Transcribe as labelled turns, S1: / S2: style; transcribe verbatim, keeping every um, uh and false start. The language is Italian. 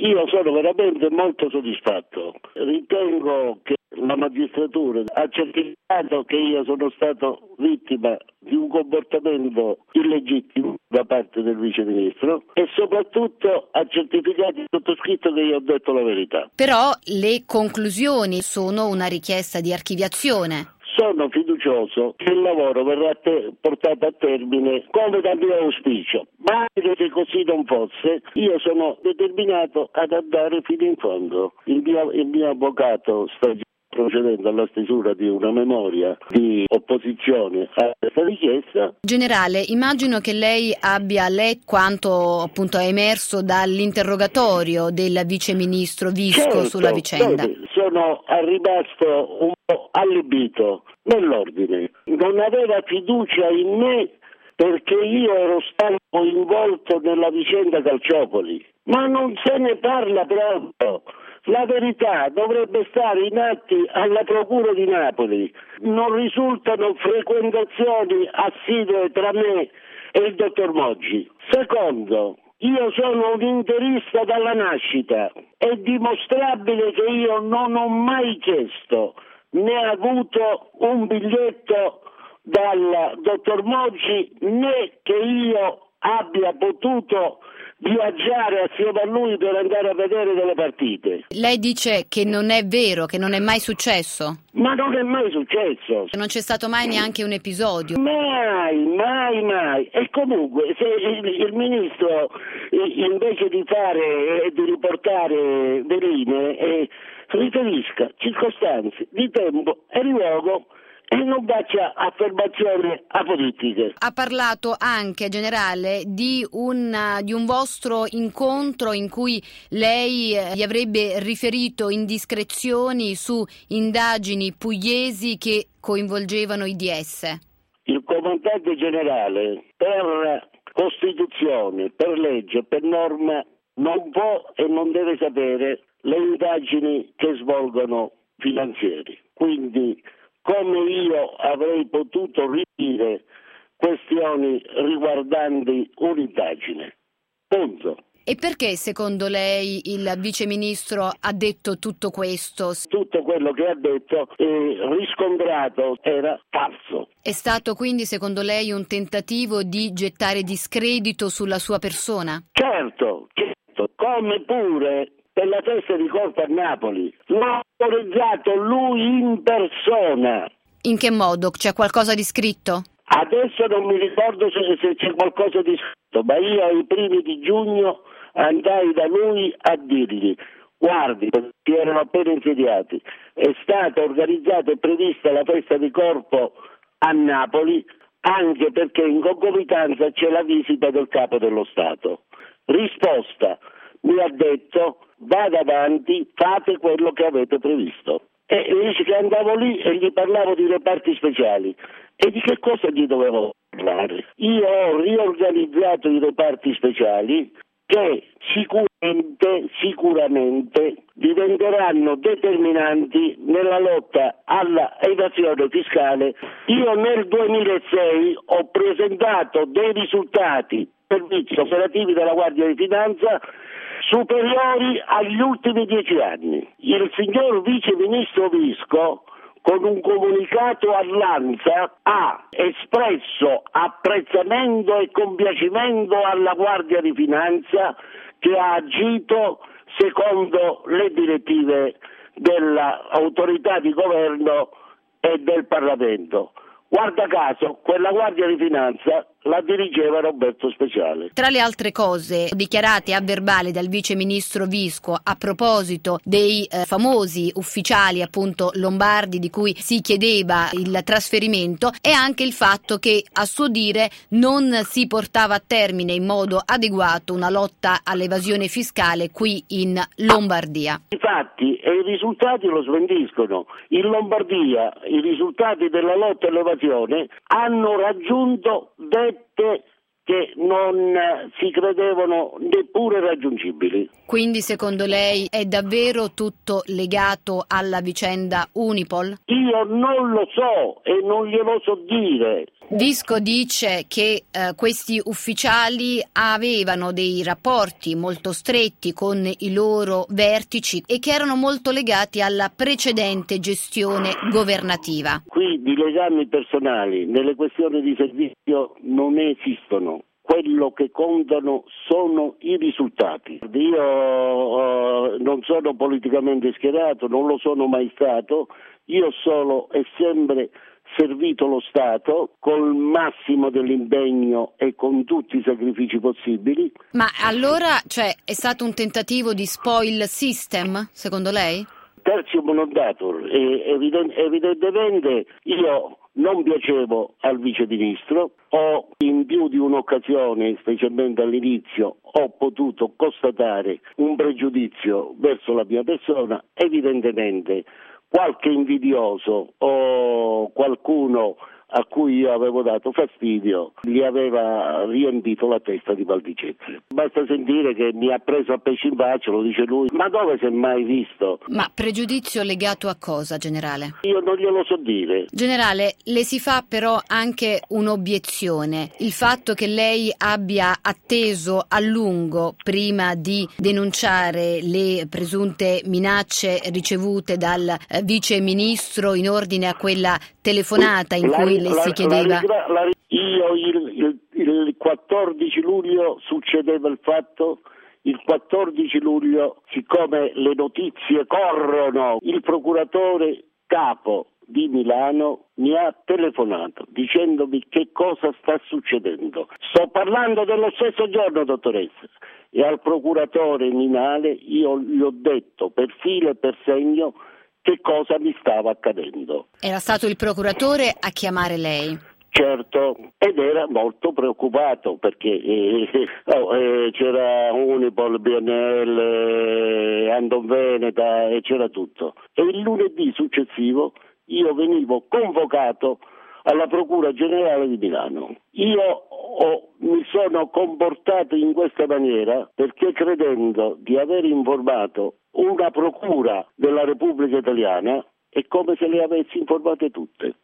S1: io sono veramente molto soddisfatto. Ritengo che la magistratura ha certificato che io sono stato vittima di un comportamento illegittimo da parte del viceministro e soprattutto ha certificato il sottoscritto che io ho detto la verità.
S2: Però le conclusioni sono una richiesta di archiviazione.
S1: Sono fiducioso che il lavoro verrà te- portato a termine come da mio auspicio, ma anche se così non fosse, io sono determinato ad andare fino in fondo. Il mio, il mio avvocato sta procedendo alla stesura di una memoria di opposizione a questa richiesta.
S2: Generale, immagino che lei abbia letto quanto appunto è emerso dall'interrogatorio del viceministro Visco
S1: certo,
S2: sulla vicenda.
S1: Certo, sono rimasto un po' allibito nell'ordine. Non aveva fiducia in me perché io ero stato coinvolto nella vicenda Calciopoli, ma non se ne parla proprio. La verità dovrebbe stare in atti alla Procura di Napoli. Non risultano frequentazioni assidue tra me e il dottor Moggi. Secondo, io sono un interista dalla nascita. È dimostrabile che io non ho mai chiesto né avuto un biglietto dal dottor Moggi né che io abbia potuto viaggiare assieme a lui per andare a vedere delle partite.
S2: Lei dice che non è vero, che non è mai successo?
S1: Ma non è mai successo.
S2: Non c'è stato mai neanche un episodio?
S1: Mai, mai, mai. E comunque se il, il ministro invece di fare e di riportare veline eh, riferisca circostanze di tempo e di luogo e non faccia affermazioni apodittiche.
S2: Ha parlato anche, generale, di un, di un vostro incontro in cui lei gli avrebbe riferito indiscrezioni su indagini pugliesi che coinvolgevano i D S.
S1: Il comandante generale, per Costituzione, per legge, per norma, non può e non deve sapere le indagini che svolgono finanzieri. Quindi come io avrei potuto ridire questioni riguardanti un'indagine. Punto.
S2: E perché secondo lei il viceministro ha detto tutto questo?
S1: Tutto quello che ha detto eh, riscontrato era falso.
S2: È stato quindi secondo lei un tentativo di gettare discredito sulla sua persona?
S1: Certo, certo, come pure per la festa di corpo a Napoli. L'ha autorizzato lui in persona.
S2: In che modo? C'è qualcosa di scritto?
S1: Adesso non mi ricordo se, se c'è qualcosa di scritto, ma io ai primi di giugno andai da lui a dirgli: guardi, si erano appena insediati, è stata organizzata e prevista la festa di corpo a Napoli anche perché in concomitanza c'è la visita del capo dello Stato. Risposta: mi ha detto: vada avanti, fate quello che avete previsto. E dice che andavo lì e gli parlavo di reparti speciali. E di che cosa gli dovevo parlare? Io ho riorganizzato i reparti speciali che sicuramente, sicuramente diventeranno determinanti nella lotta alla evasione fiscale. Io nel duemilasei ho presentato dei risultati servizi operativi della Guardia di Finanza superiori agli ultimi dieci anni. Il signor vice ministro Visco, con un comunicato all'ANSA, ha espresso apprezzamento e compiacimento alla Guardia di Finanza che ha agito secondo le direttive dell'autorità di governo e del Parlamento. Guarda caso, quella Guardia di Finanza la dirigeva Roberto Speciale.
S2: Tra le altre cose dichiarate a verbale dal vice ministro Visco a proposito dei eh, famosi ufficiali appunto lombardi di cui si chiedeva il trasferimento è anche il fatto che a suo dire non si portava a termine in modo adeguato una lotta all'evasione fiscale qui in Lombardia.
S1: Infatti e i risultati lo smentiscono. In Lombardia i risultati della lotta all'evasione hanno raggiunto dette che non si credevano neppure raggiungibili.
S2: Quindi secondo lei è davvero tutto legato alla vicenda Unipol?
S1: Io non lo so e non glielo so dire.
S2: Visco dice che eh, questi ufficiali avevano dei rapporti molto stretti con i loro vertici e che erano molto legati alla precedente gestione governativa.
S1: Qui di legami personali nelle questioni di servizio non esistono. Quello che contano sono i risultati. Io uh, non sono politicamente schierato, non lo sono mai stato, io solo e sempre servito lo Stato col massimo dell'impegno e con tutti i sacrifici possibili.
S2: Ma allora, cioè, è stato un tentativo di spoil system, secondo lei?
S1: Tertium non datur, e evident- evidentemente io non piacevo al viceministro, ho in più di un'occasione, specialmente all'inizio, ho potuto constatare un pregiudizio verso la mia persona, evidentemente qualche invidioso o qualcuno a cui io avevo dato fastidio gli aveva riempito la testa di maldicezze. Basta sentire che mi ha preso a pesci in faccia, lo dice lui, ma dove si è mai visto?
S2: Ma pregiudizio legato a cosa, generale?
S1: Io non glielo so dire.
S2: Generale, le si fa però anche un'obiezione. Il fatto che lei abbia atteso a lungo prima di denunciare le presunte minacce ricevute dal eh, vice ministro in ordine a quella telefonata in
S1: la,
S2: cui le
S1: la,
S2: si chiedeva...
S1: La, la, io il, il, il quattordici luglio succedeva il fatto, il quattordici luglio, siccome le notizie corrono, il procuratore capo di Milano mi ha telefonato dicendomi che cosa sta succedendo. Sto parlando dello stesso giorno, dottoressa, e al procuratore Minale io gli ho detto per filo e per segno che cosa mi stava accadendo.
S2: Era stato il procuratore a chiamare lei?
S1: Certo, ed era molto preoccupato perché eh, oh, eh, c'era Unipol, B N L, eh, Anton Veneta e c'era tutto. E il lunedì successivo io venivo convocato alla Procura Generale di Milano. Io ho, mi sono comportato in questa maniera perché credendo di aver informato una procura della Repubblica Italiana è come se le avessi informate tutte.